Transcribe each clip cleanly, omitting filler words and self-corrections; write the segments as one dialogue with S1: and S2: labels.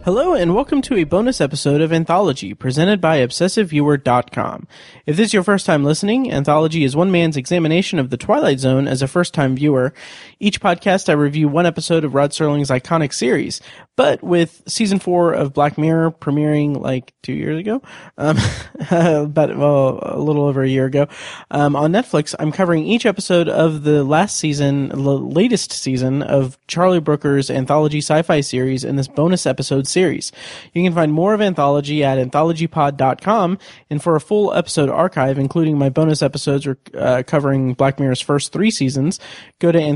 S1: Hello and welcome to a bonus episode of Anthology, presented by ObsessiveViewer.com. If this is your first time listening, Anthology is one man's examination of The Twilight Zone as a first-time viewer. Each podcast I review one episode of Rod Serling's iconic series, but with Season 4 of Black Mirror premiering like 2 years ago, a little over a year ago, on Netflix, I'm covering each episode of the latest season of Charlie Brooker's anthology sci-fi series in this bonus episode series. You can find more of Anthology at anthologypod.com, and for a full episode archive, including my bonus episodes covering Black Mirror's first 3 seasons, go to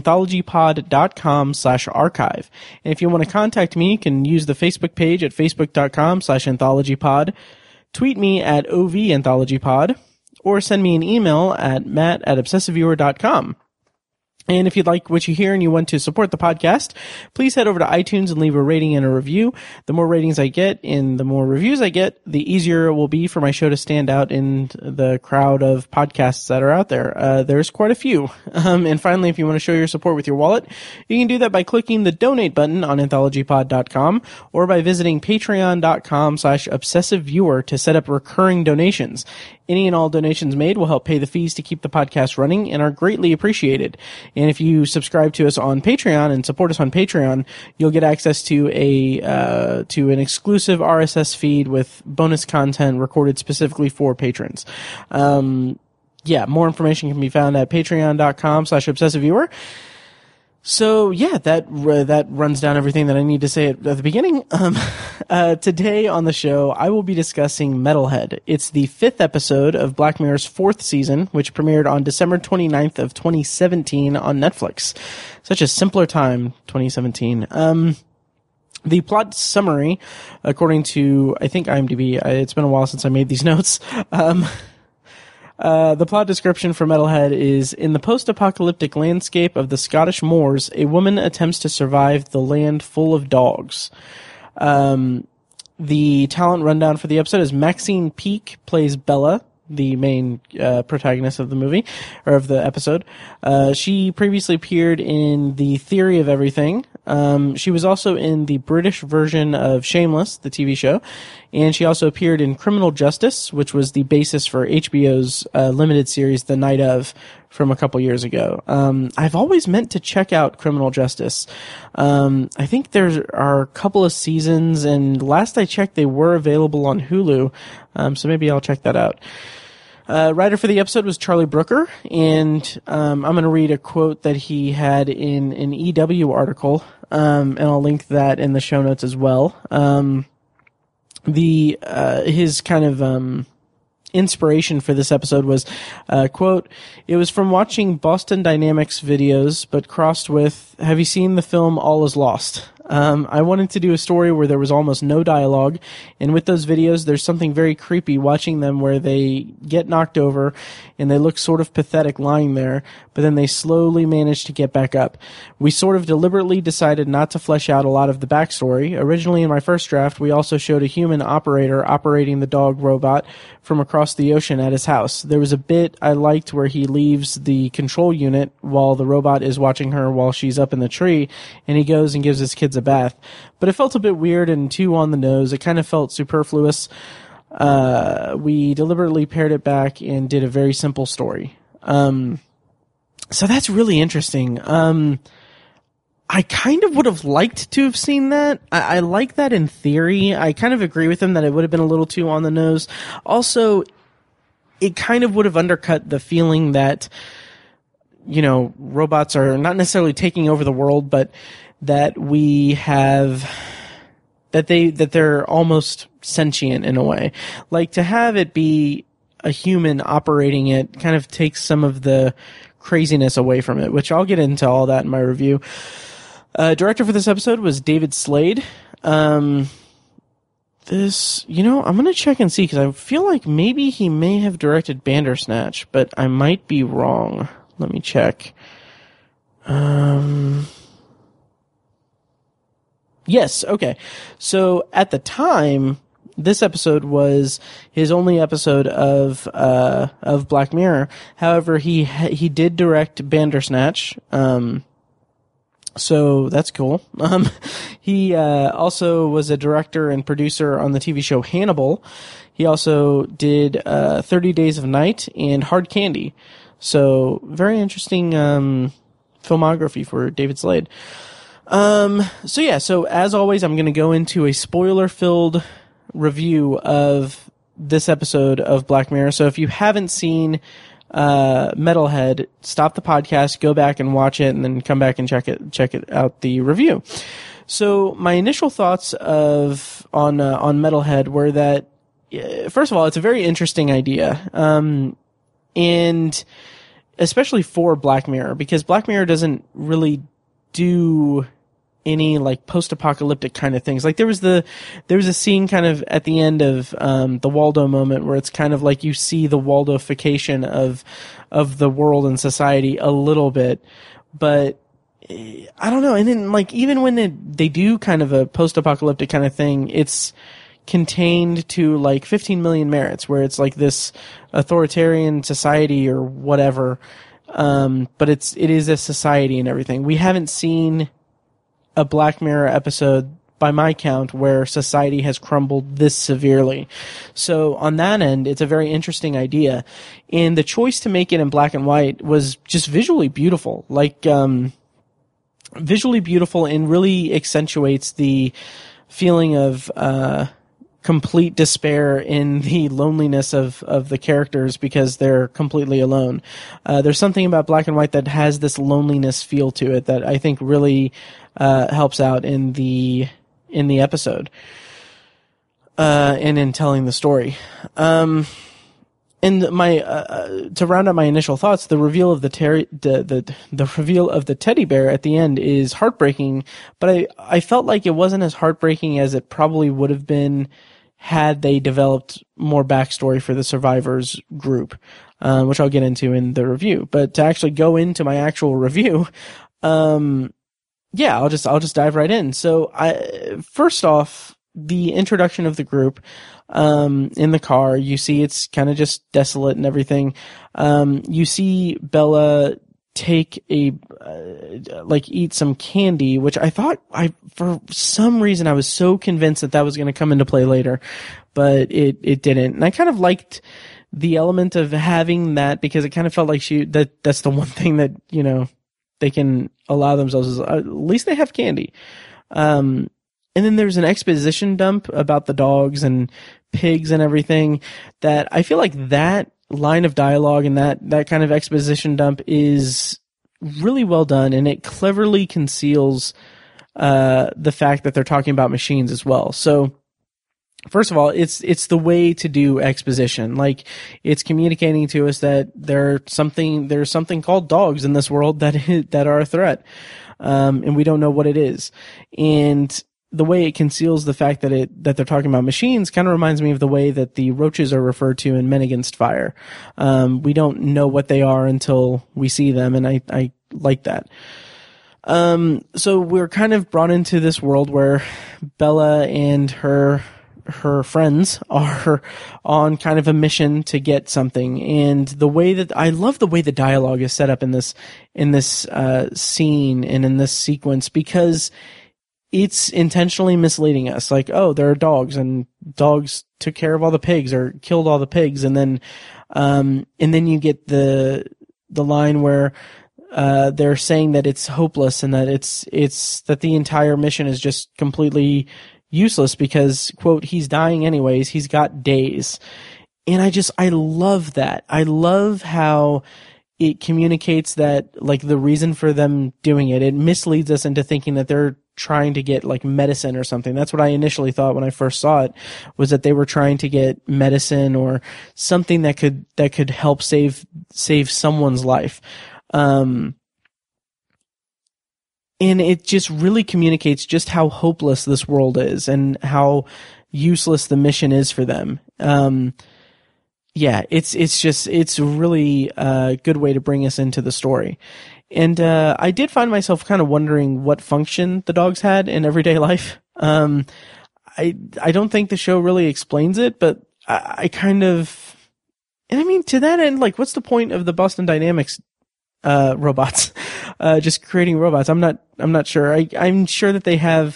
S1: anthologypod.com/archive. And if you want to contact me, you can use the Facebook page at facebook.com/anthologypod, tweet me at OVAnthologypod, or send me an email at matt@obsessiveviewer.com. And if you'd like what you hear and you want to support the podcast, please head over to iTunes and leave a rating and a review. The more ratings I get and the more reviews I get, the easier it will be for my show to stand out in the crowd of podcasts that are out there. There's quite a few. And finally, if you want to show your support with your wallet, you can do that by clicking the donate button on anthologypod.com or by visiting patreon.com/obsessiveviewer to set up recurring donations. Any and all donations made will help pay the fees to keep the podcast running and are greatly appreciated. And if you subscribe to us on Patreon and support us on Patreon, you'll get access to an exclusive RSS feed with bonus content recorded specifically for patrons. More information can be found at patreon.com/obsessiveviewer. So yeah, that runs down everything that I need to say at the beginning. Today on the show, I will be discussing Metalhead. It's the 5th episode of Black Mirror's 4th season, which premiered on December 29th of 2017 on Netflix. Such a simpler time, 2017. The plot summary, according to, I think, IMDb, it's been a while since I made these notes. The plot description for Metalhead is, in the post-apocalyptic landscape of the Scottish moors, a woman attempts to survive the land full of dogs. The talent rundown for the episode is Maxine Peake plays Bella, the main protagonist of the movie, or of the episode. She previously appeared in The Theory of Everything. She was also in the British version of Shameless, the TV show, and she also appeared in Criminal Justice, which was the basis for HBO's limited series The Night Of from a couple years ago. I've always meant to check out Criminal Justice. I think there are a couple of seasons, and last I checked, they were available on Hulu, so maybe I'll check that out. Writer for the episode was Charlie Brooker, and I'm going to read a quote that he had in an EW article, and I'll link that in the show notes as well. His kind of inspiration for this episode was, quote, "It was from watching Boston Dynamics videos, but crossed with, have you seen the film All Is Lost? I wanted to do a story where there was almost no dialogue, and with those videos, there's something very creepy watching them where they get knocked over and they look sort of pathetic lying there, but then they slowly manage to get back up. We sort of deliberately decided not to flesh out a lot of the backstory. Originally in my first draft, we also showed a human operator operating the dog robot from across the ocean at his house. There was a bit I liked where he leaves the control unit while the robot is watching her while she's up in the tree, and he goes and gives his kids a bath. But it felt a bit weird and too on the nose. It kind of felt superfluous. We deliberately pared it back and did a very simple story." So that's really interesting. I kind of would have liked to have seen that. I like that in theory. I kind of agree with him that it would have been a little too on the nose. Also, it kind of would have undercut the feeling that, you know, robots are not necessarily taking over the world, but that they're almost sentient in a way. Like, to have it be a human operating it kind of takes some of the craziness away from it, which I'll get into all that in my review. Director for this episode was David Slade. I'm going to check and see, because I feel like maybe he may have directed Bandersnatch, but I might be wrong. Let me check. Yes, okay. So at the time, this episode was his only episode of Black Mirror. However, he did direct Bandersnatch, So that's cool. He also was a director and producer on the TV show Hannibal. He also did 30 Days of Night and Hard Candy. So very interesting filmography for David Slade. So as always, I'm going to go into a spoiler-filled review of this episode of Black Mirror. So if you haven't seen Metalhead, stop the podcast, go back and watch it, and then come back and check it out, the review. So my initial thoughts on Metalhead were that, first of all, it's a very interesting idea, and especially for Black Mirror, because Black Mirror doesn't really do any like post-apocalyptic kind of things. Like there was a scene kind of at the end of the Waldo moment where it's kind of like you see the Waldoification of the world and society a little bit, but I don't know. And then like even when they do kind of a post-apocalyptic kind of thing, it's contained to like 15 million merits, where it's like this authoritarian society or whatever, but it is a society and everything. We haven't seen a Black Mirror episode, by my count, where society has crumbled this severely. So on that end, it's a very interesting idea. And the choice to make it in black and white was just visually beautiful. Like, visually beautiful, and really accentuates the feeling of, complete despair in the loneliness of the characters because they're completely alone. There's something about black and white that has this loneliness feel to it that I think really helps out in the episode and in telling the story. And my to round out my initial thoughts, the reveal of the reveal of the teddy bear at the end is heartbreaking, but I felt like it wasn't as heartbreaking as it probably would have been had they developed more backstory for the survivors group, which I'll get into in the review. But to actually go into my actual review, I'll just dive right in. So first off, the introduction of the group, in the car, you see it's kind of just desolate and everything. You see Bella take eat some candy, which I thought for some reason I was so convinced that was going to come into play later, but it didn't. And I kind of liked the element of having that, because it kind of felt like that's the one thing that, they can allow themselves is at least they have candy. And then there's an exposition dump about the dogs and pigs and everything that I feel like that line of dialogue and that kind of exposition dump is really well done, and it cleverly conceals the fact that they're talking about machines as well. So first of all, it's the way to do exposition. Like, it's communicating to us that there's something called dogs in this world that are a threat, and we don't know what it is. And the way it conceals the fact that they're talking about machines kind of reminds me of the way that the roaches are referred to in Men Against Fire. We don't know what they are until we see them, and I like that. So we're kind of brought into this world where Bella and her friends are on kind of a mission to get something, and I love the way the dialogue is set up in this scene and in this sequence, because it's intentionally misleading us. Like, oh, there are dogs, and dogs took care of all the pigs or killed all the pigs. And then you get the line where, they're saying that it's hopeless and that it's that the entire mission is just completely useless because, quote, he's dying anyways. He's got days. And I love that. I love how it communicates that, like, the reason for them doing it misleads us into thinking that they're trying to get like medicine or something. That's what I initially thought when I first saw it, was that they were trying to get medicine or something that could help save someone's life. And it just really communicates just how hopeless this world is and how useless the mission is for them. It's really a good way to bring us into the story. And I did find myself kind of wondering what function the dogs had in everyday life. I don't think the show really explains it, but I kind of, and I mean, to that end, like, what's the point of the Boston Dynamics robots? just creating robots. I'm not sure. I'm sure that they have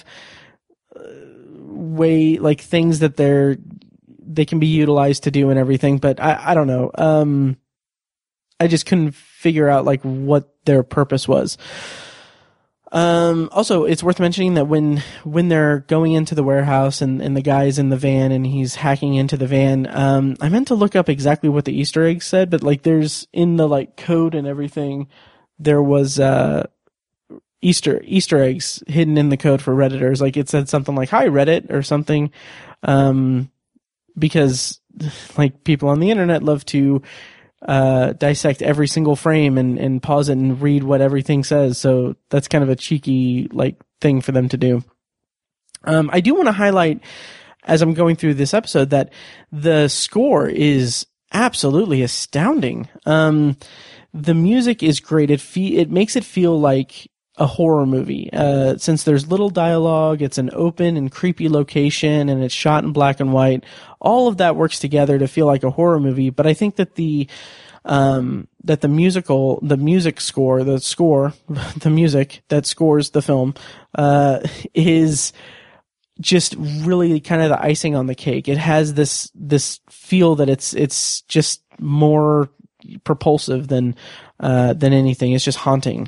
S1: things that they can be utilized to do and everything, but I don't know. I just couldn't figure out like what their purpose was. Also, it's worth mentioning that when they're going into the warehouse and the guy's in the van and he's hacking into the van, I meant to look up exactly what the Easter egg said, but like there's in the like code and everything, there was, Easter eggs hidden in the code for Redditors. Like it said something like, "Hi Reddit" or something. Because like people on the internet love to dissect every single frame and pause it and read what everything says. So that's kind of a cheeky like thing for them to do. I do want to highlight as I'm going through this episode that the score is absolutely astounding. The music is great. It makes it feel like a horror movie. Since there's little dialogue, it's an open and creepy location and it's shot in black and white. All of that works together to feel like a horror movie. But I think that the music that scores the film, is just really kind of the icing on the cake. It has this feel that it's just more propulsive than anything. It's just haunting.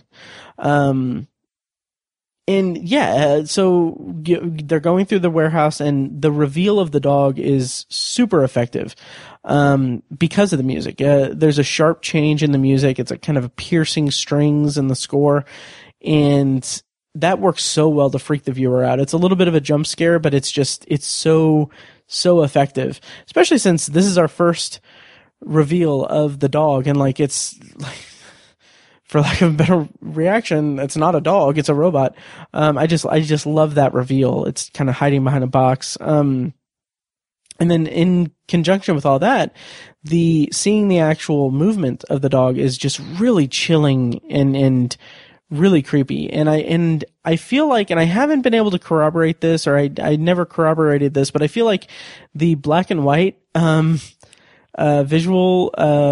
S1: And yeah, so they're going through the warehouse and the reveal of the dog is super effective, because of the music. There's a sharp change in the music. It's a kind of a piercing strings in the score, and that works so well to freak the viewer out. It's a little bit of a jump scare, but it's so effective, especially since this is our first reveal of the dog, and like it's like, for lack of a better reaction, it's not a dog, it's a robot. I just love that reveal. It's kind of hiding behind a box. And then in conjunction with all that, seeing the actual movement of the dog is just really chilling and really creepy. And I feel like, and I haven't been able to corroborate this, or I never corroborated this, but I feel like the black and white, visual,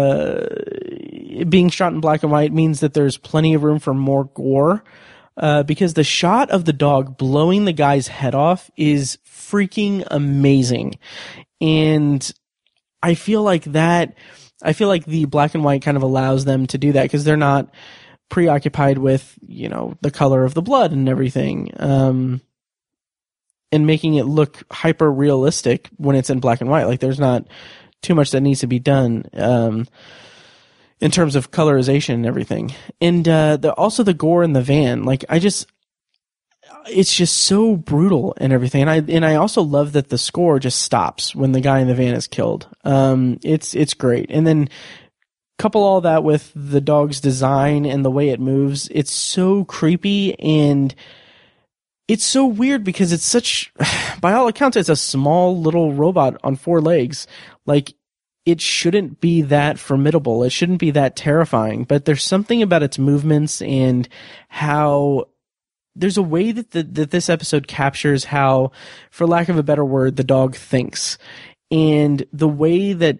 S1: being shot in black and white means that there's plenty of room for more gore, because the shot of the dog blowing the guy's head off is freaking amazing. And I feel like the black and white kind of allows them to do that because they're not preoccupied with, the color of the blood and everything, and making it look hyper realistic when it's in black and white. Like there's not too much that needs to be done, in terms of colorization and everything. And, also the gore in the van, like it's just so brutal and everything. And I also love that the score just stops when the guy in the van is killed. It's great. And then couple all that with the dog's design and the way it moves. It's so creepy and it's so weird because it's by all accounts, it's a small little robot on 4 legs. Like, it shouldn't be that formidable. It shouldn't be that terrifying, but there's something about its movements and how there's a way that that this episode captures how, for lack of a better word, the dog thinks. And the way that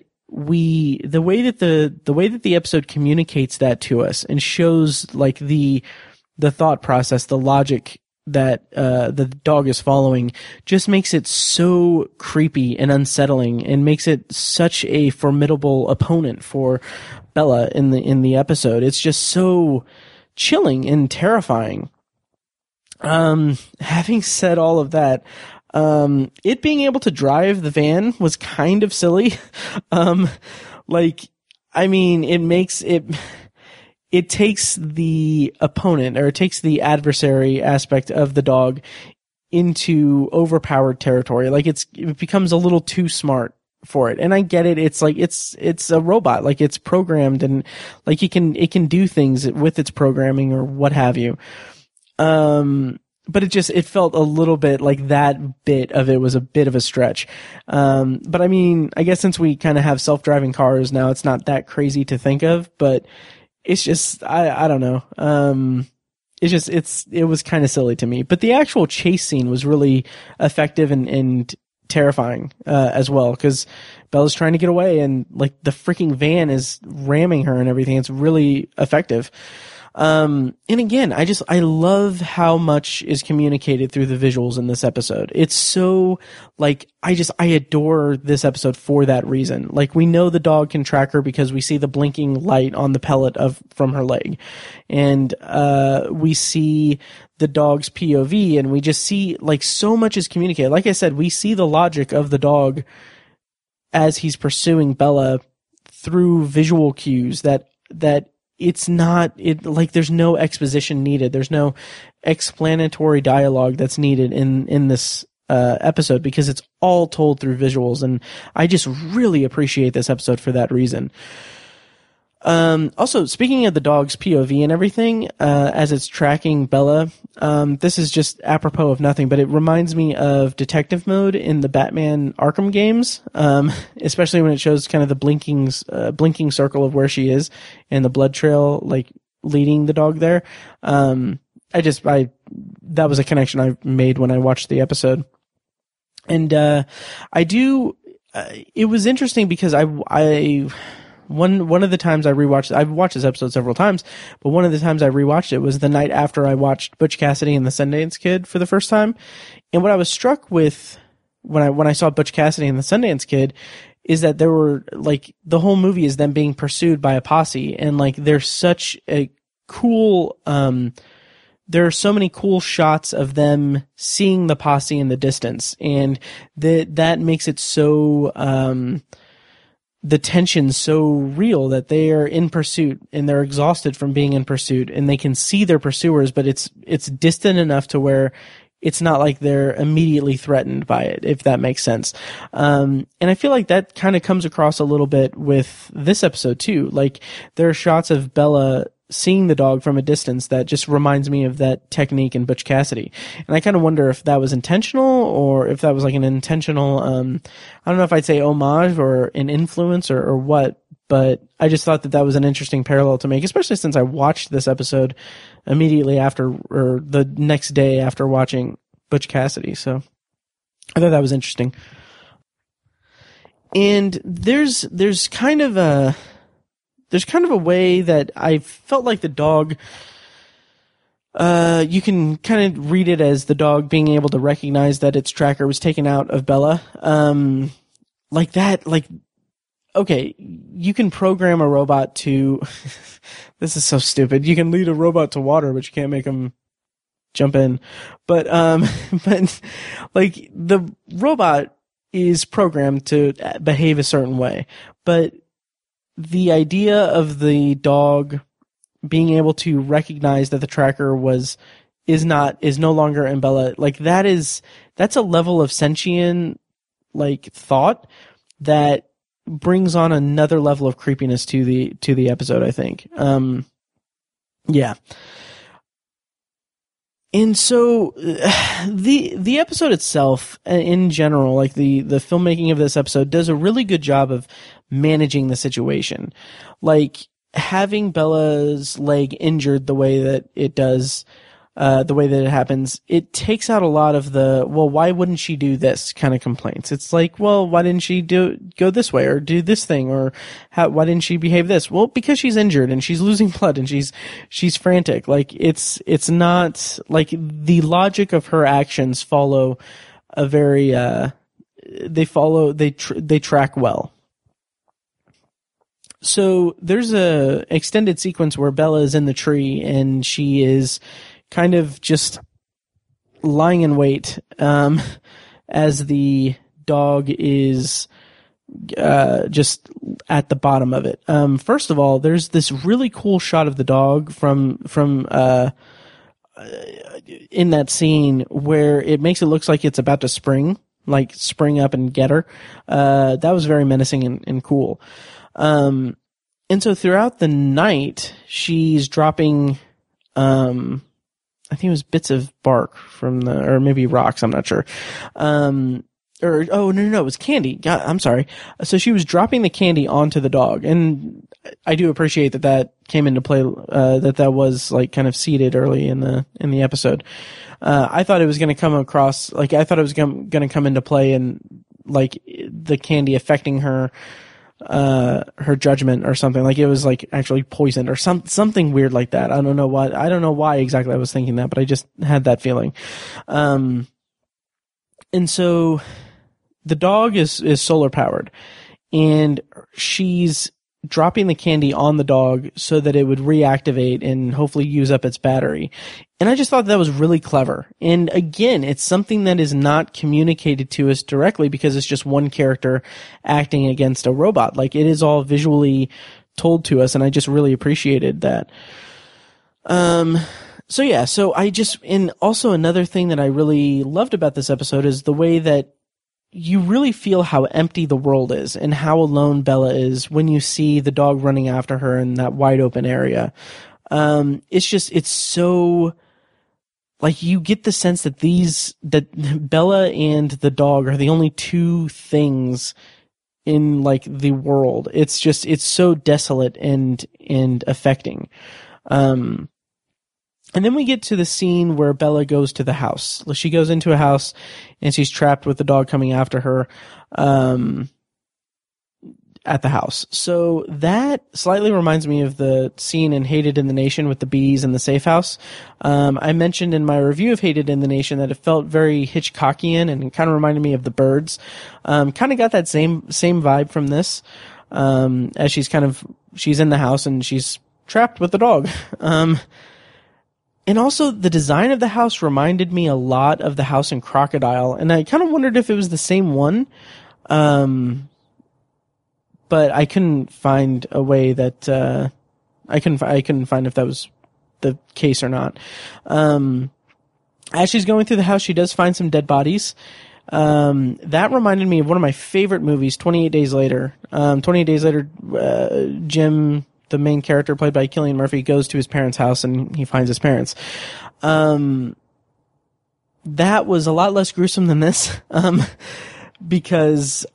S1: the episode communicates that to us and shows like the thought process, the logic that the dog is following, just makes it so creepy and unsettling and makes it such a formidable opponent for Bella in the episode. It's just so chilling and terrifying. Having said all of that, it being able to drive the van was kind of silly. It takes the opponent, or it takes the adversary aspect of the dog into overpowered territory. Like it becomes a little too smart for it. And I get it. It's like, it's a robot. Like it's programmed and like it can do things with its programming or what have you. But it felt a little bit like that bit of it was a bit of a stretch. But I mean, I guess since we kind of have self-driving cars now, it's not that crazy to think of, but it's just, I don't know. It was kind of silly to me, but the actual chase scene was really effective and terrifying, as well, because Bella's trying to get away and like the freaking van is ramming her and everything. It's really effective. And again, I love how much is communicated through the visuals in this episode. It's so, like, I adore this episode for that reason. Like, we know the dog can track her because we see the blinking light on the pellet from her leg. And, we see the dog's POV, and we just see, like, so much is communicated. Like I said, we see the logic of the dog as he's pursuing Bella through visual cues that it's not, like, there's no exposition needed. There's no explanatory dialogue that's needed in this episode, because it's all told through visuals. And I just really appreciate this episode for that reason. Also, speaking of the dog's POV and everything, as it's tracking Bella, this is just apropos of nothing, but it reminds me of detective mode in the Batman Arkham games, especially when it shows kind of the blinking circle of where she is and the blood trail, like, leading the dog there. That was a connection I made when I watched the episode. And, it was interesting because one of the times I've watched this episode several times, but one of the times I rewatched it was the night after I watched Butch Cassidy and the Sundance Kid for the first time. And what I was struck with when I saw Butch Cassidy and the Sundance Kid is that there were, like, the whole movie is them being pursued by a posse, and, like, there's such a cool, there are so many cool shots of them seeing the posse in the distance, and that makes it so, the tension's so real that they are in pursuit and they're exhausted from being in pursuit, and they can see their pursuers, but it's distant enough to where it's not like they're immediately threatened by it, if that makes sense. And I feel like that kind of comes across a little bit with this episode too. Like, there are shots of Bella seeing the dog from a distance that just reminds me of that technique in Butch Cassidy. And I kind of wonder if that was intentional, or if that was like an intentional, I don't know if I'd say homage or an influence or what, but I just thought that was an interesting parallel to make, especially since I watched this episode immediately after, or the next day after watching Butch Cassidy. So I thought that was interesting. And there's kind of a way that I felt like the dog, you can kind of read it as the dog being able to recognize that its tracker was taken out of Bella. Like that, like, okay, you can program a robot to, this is so stupid. You can lead a robot to water, but you can't make them jump in. But like, the robot is programmed to behave a certain way, but the idea of the dog being able to recognize that the tracker is no longer in Bella, like, that's a level of sentient, like, thought that brings on another level of creepiness to the episode, I think. Yeah. And so the episode itself, in general, like the filmmaking of this episode, does a really good job of managing the situation. Like, having Bella's leg injured the way that it does, the way that it happens, it takes out a lot of the, well, why wouldn't she do this kind of complaints. It's like, well, why didn't she go this way or do this thing, or why didn't she behave this? Well, because she's injured and she's losing blood and she's frantic. Like, it's not like the logic of her actions follow a very, they track well. So there's a extended sequence where Bella is in the tree and she is kind of just lying in wait, as the dog is, just at the bottom of it. First of all, there's this really cool shot of the dog from in that scene where it makes it look like it's about to spring up and get her. That was very menacing and cool. And so throughout the night, she's dropping, I think it was bits of bark or maybe rocks, I'm not sure. No, it was candy. God, I'm sorry. So she was dropping the candy onto the dog, and I do appreciate that came into play, that was like kind of seeded early in the episode. I thought it was going to come across, like, I thought it was going to come into play and like the candy affecting her, her judgment or something. Like it was like actually poisoned or something weird like that. I don't know why exactly I was thinking that, but I just had that feeling. And so the dog is solar powered, and she's dropping the candy on the dog so that it would reactivate and hopefully use up its battery. And I just thought that was really clever. And again, it's something that is not communicated to us directly because it's just one character acting against a robot. Like it is all visually told to us, and I just really appreciated that. And also another thing that I really loved about this episode is the way that you really feel how empty the world is and how alone Bella is when you see the dog running after her in that wide open area. It's so, like, you get the sense that Bella and the dog are the only two things in like the world. It's so desolate and affecting. And then we get to the scene where Bella goes to the house. She goes into a house and she's trapped with the dog coming after her at the house. So that slightly reminds me of the scene in Hated in the Nation with the bees and the safe house. I mentioned in my review of Hated in the Nation that it felt very Hitchcockian and it kind of reminded me of The Birds. Kind of got that same vibe from this, as she's in the house and she's trapped with the dog. And also, the design of the house reminded me a lot of the house in Crocodile, and I kind of wondered if it was the same one, but I couldn't find a way that I couldn't find if that was the case or not. As she's going through the house, she does find some dead bodies. That reminded me of one of my favorite movies, 28 Days Later. 28 Days Later, Jim, the main character played by Cillian Murphy, goes to his parents' house and he finds his parents. That was a lot less gruesome than this, because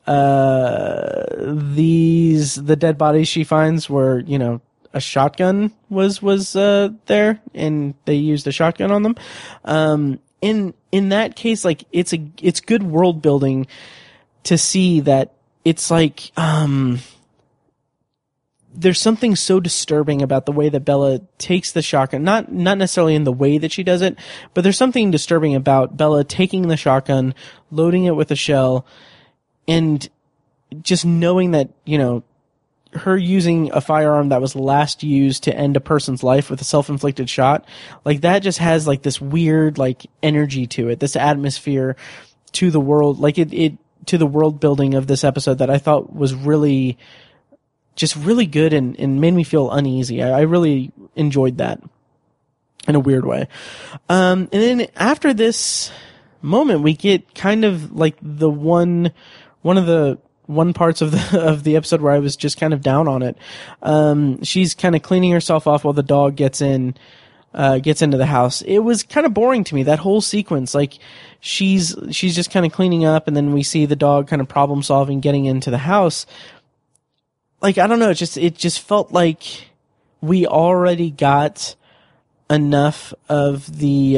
S1: the dead bodies she finds were, a shotgun was there, and they used a shotgun on them. In that case, like it's good world building to see that it's like there's something so disturbing about the way that Bella takes the shotgun, not necessarily in the way that she does it, but there's something disturbing about Bella taking the shotgun, loading it with a shell, and just knowing that, her using a firearm that was last used to end a person's life with a self-inflicted shot, like that just has like this weird like energy to it, this atmosphere to the world, like it to the world building of this episode that I thought was really good and made me feel uneasy. I really enjoyed that in a weird way. And then after this moment, we get kind of like one of the parts of the episode where I was just kind of down on it. She's kind of cleaning herself off while the dog gets into the house. It was kind of boring to me, that whole sequence. Like she's just kind of cleaning up, and then we see the dog kind of problem solving, getting into the house. Like, I don't know, it just felt like we already got enough of the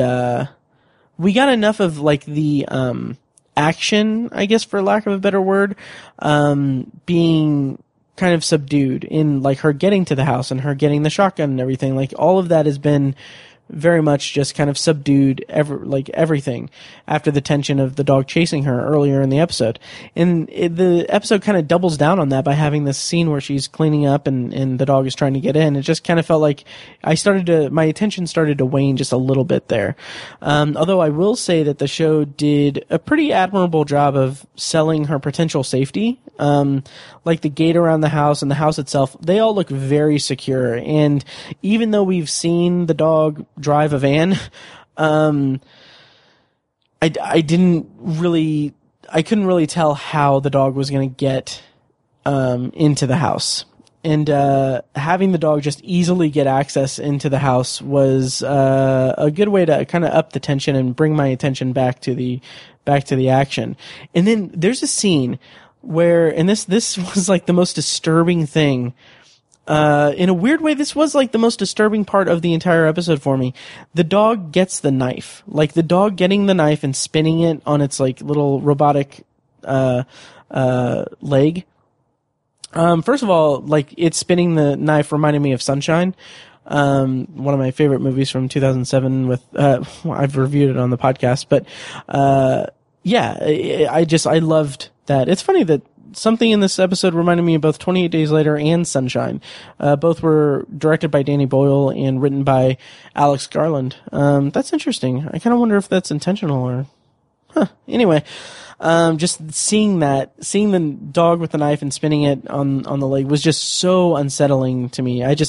S1: action, I guess, for lack of a better word, being kind of subdued in like her getting to the house and her getting the shotgun and everything. Like all of that has been very much just kind of subdued everything after the tension of the dog chasing her earlier in the episode. And the episode kind of doubles down on that by having this scene where she's cleaning up and the dog is trying to get in. It just kind of felt like my attention started to wane just a little bit there. Although I will say that the show did a pretty admirable job of selling her potential safety. Like the gate around the house and the house itself, they all look very secure. And even though we've seen the dog drive a van, I couldn't really tell how the dog was going to get into the house. And having the dog just easily get access into the house was a good way to kind of up the tension and bring my attention back to the action. And then there's a scene where, and this was like the most disturbing thing. In a weird way, this was like the most disturbing part of the entire episode for me. The dog gets the knife. Like the dog getting the knife and spinning it on its like little robotic leg. First of all, like, it spinning the knife reminded me of Sunshine. One of my favorite movies from 2007 with, I've reviewed it on the podcast, but, yeah, I loved that. It's funny that something in this episode reminded me of both 28 Days Later and Sunshine. Both were directed by Danny Boyle and written by Alex Garland. That's interesting. I kind of wonder if that's intentional or, anyway. Just seeing the dog with the knife and spinning it on the leg was just so unsettling to me. I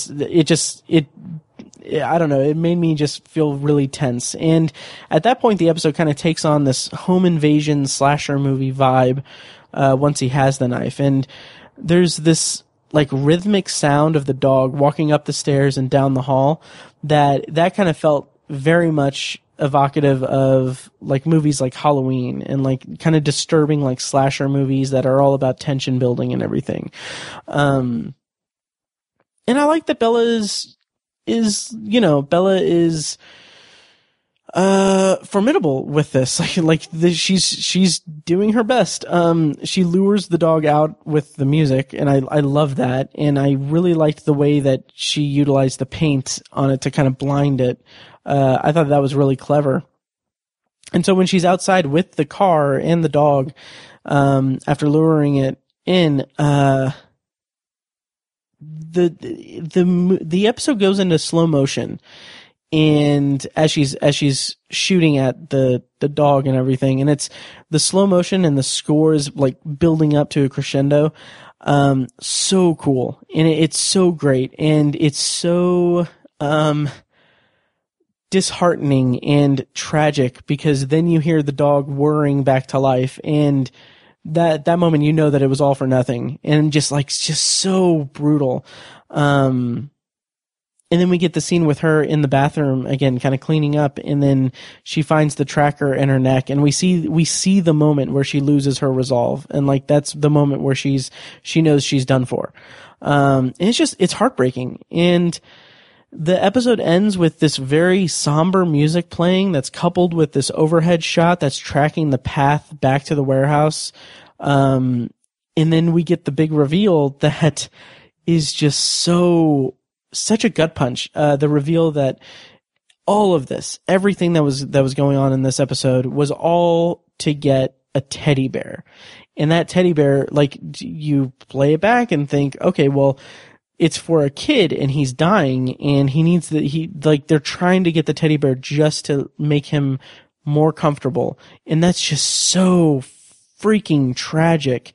S1: don't know, it made me just feel really tense. And at that point, the episode kind of takes on this home invasion slasher movie vibe, once he has the knife. And there's this, like, rhythmic sound of the dog walking up the stairs and down the hall that kind of felt very much evocative of, like, movies like Halloween and, like, kind of disturbing, like, slasher movies that are all about tension building and everything. And I like that Bella is formidable with this. She's doing her best. She lures the dog out with the music, and I love that. And I really liked the way that she utilized the paint on it to kind of blind it. I thought that was really clever. And so when she's outside with the car and the dog, after luring it in, the episode goes into slow motion. And as she's shooting at the dog and everything, and it's the slow motion and the score is, like, building up to a crescendo. So cool. And it's so great. And it's so, disheartening and tragic, because then you hear the dog whirring back to life, and that moment, you know that it was all for nothing, and just so brutal. And then we get the scene with her in the bathroom again, kind of cleaning up, and then she finds the tracker in her neck, and we see the moment where she loses her resolve, and, like, that's the moment where she knows she's done for. And it's heartbreaking. And the episode ends with this very somber music playing that's coupled with this overhead shot that's tracking the path back to the warehouse. And then we get the big reveal that is just such a gut punch. The reveal that all of this, everything that was going on in this episode was all to get a teddy bear. And that teddy bear, like, you play it back and think, okay, well, it's for a kid and he's dying and they're trying to get the teddy bear just to make him more comfortable. And that's just so freaking tragic.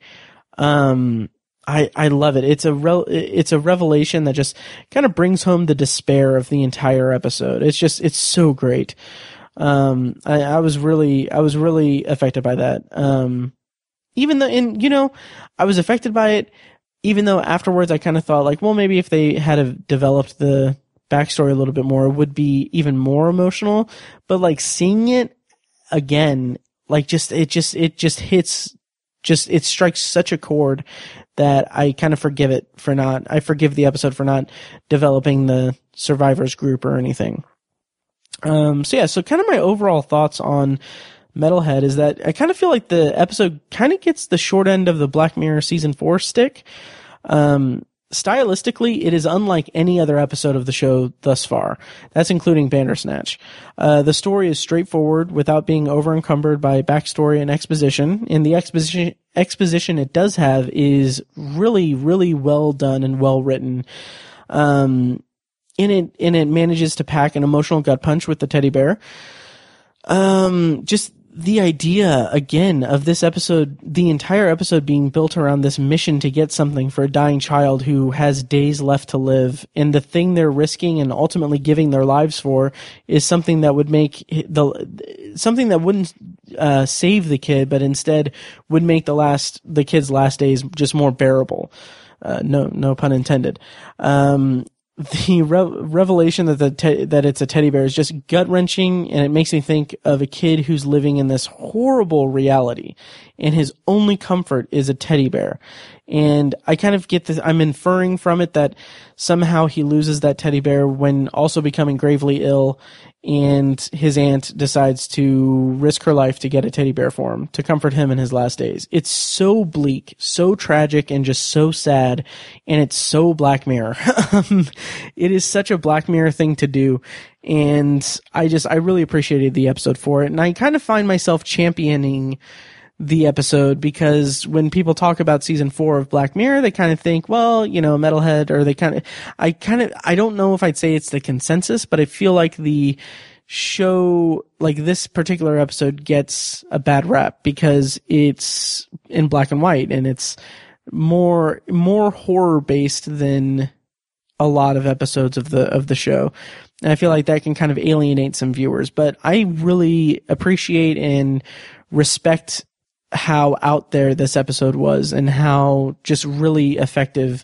S1: I love it. It's a revelation that just kind of brings home the despair of the entire episode. It's so great. I was really affected by that. I was affected by it, even though afterwards I kind of thought, like, well, maybe if they had have developed the backstory a little bit more, it would be even more emotional. But, like, seeing it again, like, it strikes such a chord that I kind of forgive the episode for not developing the survivors group or anything. So kind of my overall thoughts on Metalhead is that I kind of feel like the episode kind of gets the short end of the Black Mirror season 4 stick. Stylistically, it is unlike any other episode of the show thus far. That's including Bandersnatch. The story is straightforward without being over-encumbered by backstory and exposition. And the exposition it does have is really, really well done and well written. And it manages to pack an emotional gut punch with the teddy bear. Just the idea, again, of this episode, the entire episode being built around this mission to get something for a dying child who has days left to live, and the thing they're risking and ultimately giving their lives for is something that would something that wouldn't save the kid, but instead would make the kid's last days just more bearable. No pun intended. The revelation that it's a teddy bear is just gut-wrenching, and it makes me think of a kid who's living in this horrible reality, and his only comfort is a teddy bear. And I kind of get this, I'm inferring from it that somehow he loses that teddy bear when also becoming gravely ill, and his aunt decides to risk her life to get a teddy bear for him to comfort him in his last days. It's so bleak, so tragic, and just so sad, and it's so Black Mirror. It is such a Black Mirror thing to do, and I really appreciated the episode for it, and I kind of find myself championing the episode because when people talk about season 4 of Black Mirror, they kind of think, well, metalhead, or I don't know if I'd say it's the consensus, but I feel like the show, like this particular episode, gets a bad rap because it's in black and white and it's more horror based than a lot of episodes of the show. And I feel like that can kind of alienate some viewers, but I really appreciate and respect how out there this episode was and how just really effective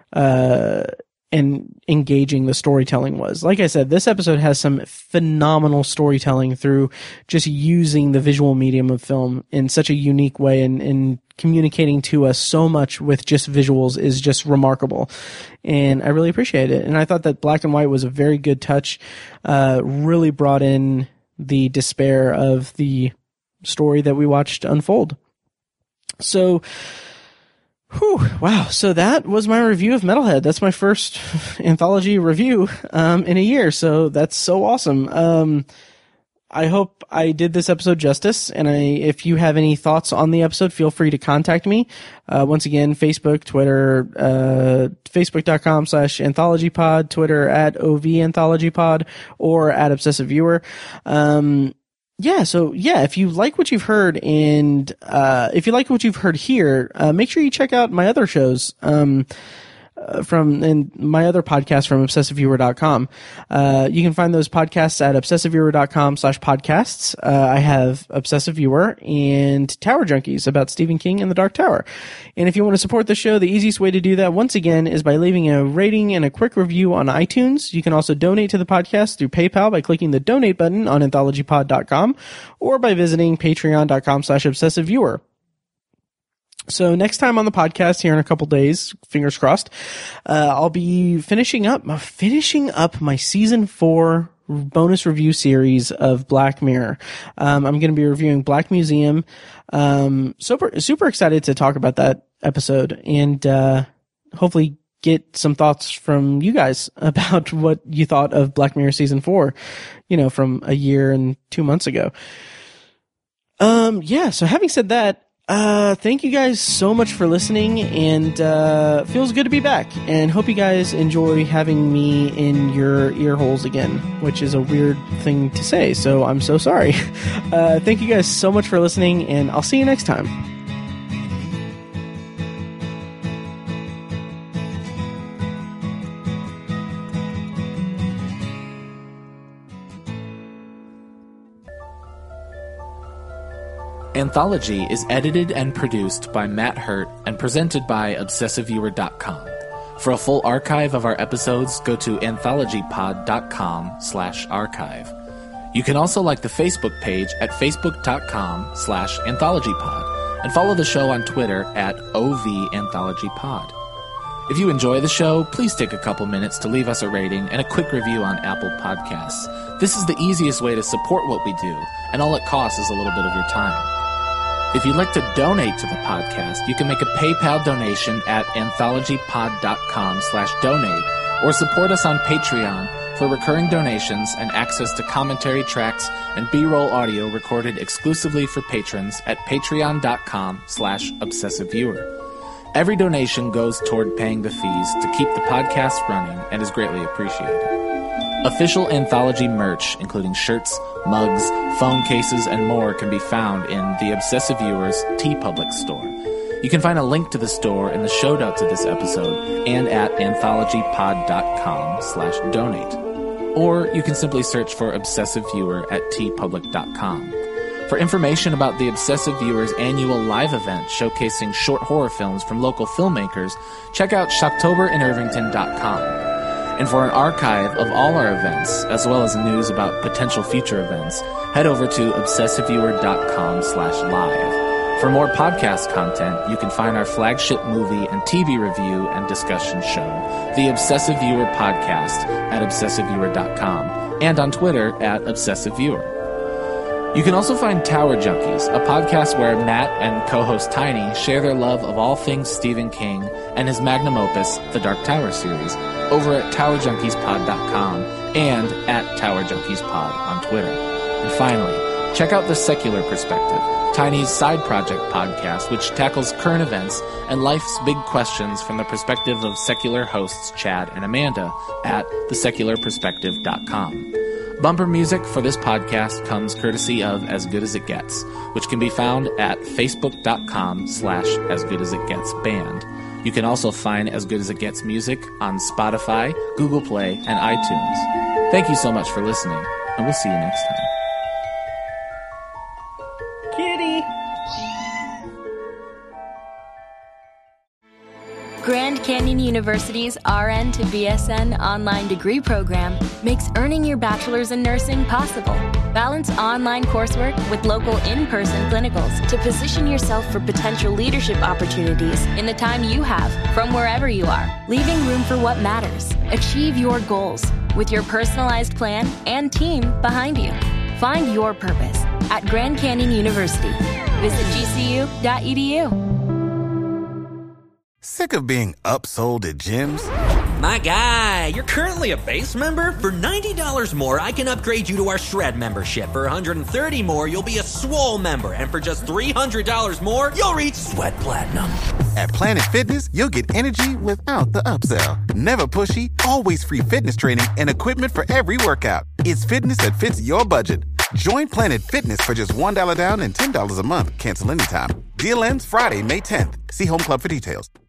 S1: and engaging the storytelling was. Like I said, this episode has some phenomenal storytelling through just using the visual medium of film in such a unique way, and communicating to us so much with just visuals is just remarkable. And I really appreciate it. And I thought that black and white was a very good touch, really brought in the despair of the story that we watched unfold. So, wow. So that was my review of Metalhead. That's my first anthology review in a year. So that's so awesome. I hope I did this episode justice. And if you have any thoughts on the episode, feel free to contact me. Once again, Facebook, Twitter, facebook.com/anthologypod, Twitter @OVAnthologypod, or @ObsessiveViewer. If you like what you've heard, and if you like what you've heard here, make sure you check out my other shows and my other podcast from ObsessiveViewer.com. You can find those podcasts at ObsessiveViewer.com/podcasts. I have Obsessive Viewer and Tower Junkies about Stephen King and the Dark Tower. And if you want to support the show, the easiest way to do that, once again, is by leaving a rating and a quick review on iTunes. You can also donate to the podcast through PayPal by clicking the donate button on anthologypod.com, or by visiting patreon.com/ObsessiveViewer. So next time on the podcast here in a couple days, fingers crossed, I'll be finishing up my season 4 bonus review series of Black Mirror. I'm going to be reviewing Black Museum. Super excited to talk about that episode and hopefully get some thoughts from you guys about what you thought of Black Mirror season 4, from a year and 2 months ago. So having said that, thank you guys so much for listening, and feels good to be back, and hope you guys enjoy having me in your ear holes again, which is a weird thing to say, so I'm so sorry. Thank you guys so much for listening, and I'll see you next time.
S2: Anthology is edited and produced by Matt Hurt and presented by ObsessiveViewer.com. For a full archive of our episodes, go to anthologypod.com/archive. You can also like the Facebook page at facebook.com/anthologypod and follow the show on Twitter at OVAnthologyPod. If you enjoy the show, please take a couple minutes to leave us a rating and a quick review on Apple Podcasts. This is the easiest way to support what we do, and all it costs is a little bit of your time. If you'd like to donate to the podcast, you can make a PayPal donation at anthologypod.com/donate, or support us on Patreon for recurring donations and access to commentary tracks and B-roll audio recorded exclusively for patrons at patreon.com/obsessiveviewer. Every donation goes toward paying the fees to keep the podcast running and is greatly appreciated. Official Anthology merch, including shirts, mugs, phone cases, and more, can be found in the Obsessive Viewer's TeePublic store. You can find a link to the store in the show notes of this episode and at anthologypod.com/donate. Or you can simply search for Obsessive Viewer at teepublic.com. For information about the Obsessive Viewer's annual live event showcasing short horror films from local filmmakers, check out shocktober.irvington.com. And for an archive of all our events, as well as news about potential future events, head over to obsessiveviewer.com/live. For more podcast content, you can find our flagship movie and TV review and discussion show, The Obsessive Viewer Podcast, at obsessiveviewer.com. and on Twitter at ObsessiveViewer. You can also find Tower Junkies, a podcast where Matt and co-host Tiny share their love of all things Stephen King and his magnum opus, The Dark Tower series, over at TowerJunkiesPod.com and at TowerJunkiesPod on Twitter. And finally, check out The Secular Perspective, Tiny's side project podcast, which tackles current events and life's big questions from the perspective of secular hosts Chad and Amanda at thesecularperspective.com. Bumper music for this podcast comes courtesy of As Good As It Gets, which can be found at facebook.com/asgoodasitgetsband. You can also find As Good As It Gets music on Spotify, Google Play, and iTunes. Thank you so much for listening, and we'll see you next time.
S1: Kitty!
S3: Grand Canyon University's RN to BSN online degree program makes earning your bachelor's in nursing possible. Balance online coursework with local in-person clinicals to position yourself for potential leadership opportunities in the time you have from wherever you are, leaving room for what matters. Achieve your goals with your personalized plan and team behind you. Find your purpose at Grand Canyon University. Visit gcu.edu.
S4: Sick of being upsold at gyms?
S5: My guy, you're currently a base member? For $90 more, I can upgrade you to our Shred membership. For $130 more, you'll be a Swole member. And for just $300 more, you'll reach Sweat Platinum.
S4: At Planet Fitness, you'll get energy without the upsell. Never pushy, always free fitness training and equipment for every workout. It's fitness that fits your budget. Join Planet Fitness for just $1 down and $10 a month. Cancel anytime. Deal ends Friday, May 10th. See Home Club for details.